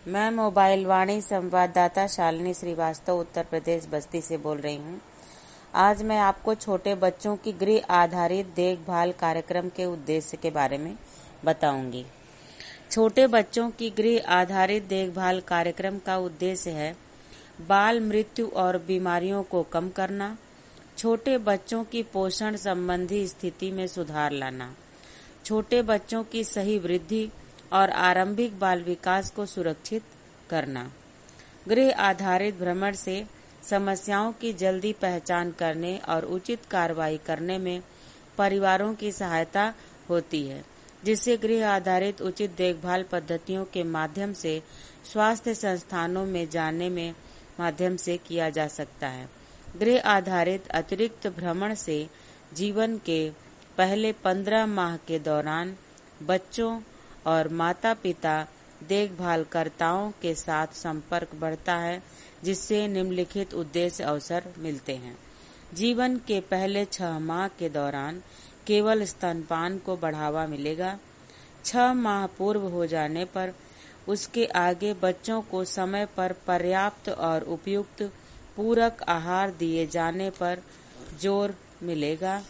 मैं मोबाइल वाणी संवाददाता शालिनी श्रीवास्तव उत्तर प्रदेश बस्ती से बोल रही हूँ। आज मैं आपको छोटे बच्चों की गृह आधारित देखभाल कार्यक्रम के उद्देश्य के बारे में बताऊंगी। छोटे बच्चों की गृह आधारित देखभाल कार्यक्रम का उद्देश्य है बाल मृत्यु और बीमारियों को कम करना, छोटे बच्चों की पोषण संबंधी स्थिति में सुधार लाना, छोटे बच्चों की सही वृद्धि और आरंभिक बाल विकास को सुरक्षित करना। गृह आधारित भ्रमण से समस्याओं की जल्दी पहचान करने और उचित कार्रवाई करने में परिवारों की सहायता होती है, जिससे गृह आधारित उचित देखभाल पद्धतियों के माध्यम से स्वास्थ्य संस्थानों में जाने में माध्यम से किया जा सकता है। गृह आधारित अतिरिक्त भ्रमण से जीवन के पहले 15 माह के दौरान बच्चों और माता-पिता देखभालकर्ताओं के साथ संपर्क बढ़ता है, जिससे निम्नलिखित उद्देश्य अवसर मिलते हैं। जीवन के पहले 6 माह के दौरान केवल स्तनपान को बढ़ावा मिलेगा। 6 माह पूर्व हो जाने पर उसके आगे बच्चों को समय पर पर्याप्त और उपयुक्त पूरक आहार दिए जाने पर जोर मिलेगा।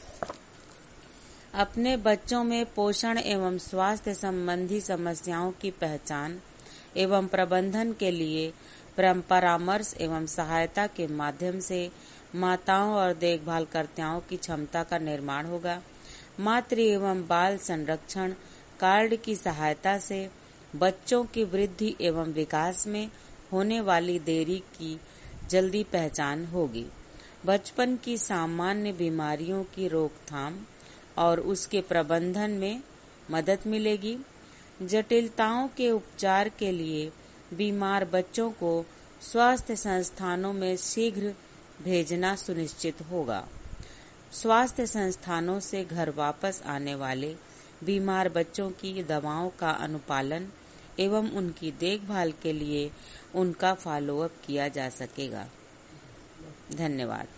अपने बच्चों में पोषण एवं स्वास्थ्य संबंधी समस्याओं की पहचान एवं प्रबंधन के लिए परामर्श एवं सहायता के माध्यम से माताओं और देखभालकर्ताओं की क्षमता का निर्माण होगा। मातृ एवं बाल संरक्षण कार्ड की सहायता से बच्चों की वृद्धि एवं विकास में होने वाली देरी की जल्दी पहचान होगी। बचपन की सामान्य बीमारियों की रोकथाम और उसके प्रबंधन में मदद मिलेगी। जटिलताओं के उपचार के लिए बीमार बच्चों को स्वास्थ्य संस्थानों में शीघ्र भेजना सुनिश्चित होगा। स्वास्थ्य संस्थानों से घर वापस आने वाले बीमार बच्चों की दवाओं का अनुपालन एवं उनकी देखभाल के लिए उनका फॉलोअप किया जा सकेगा। धन्यवाद।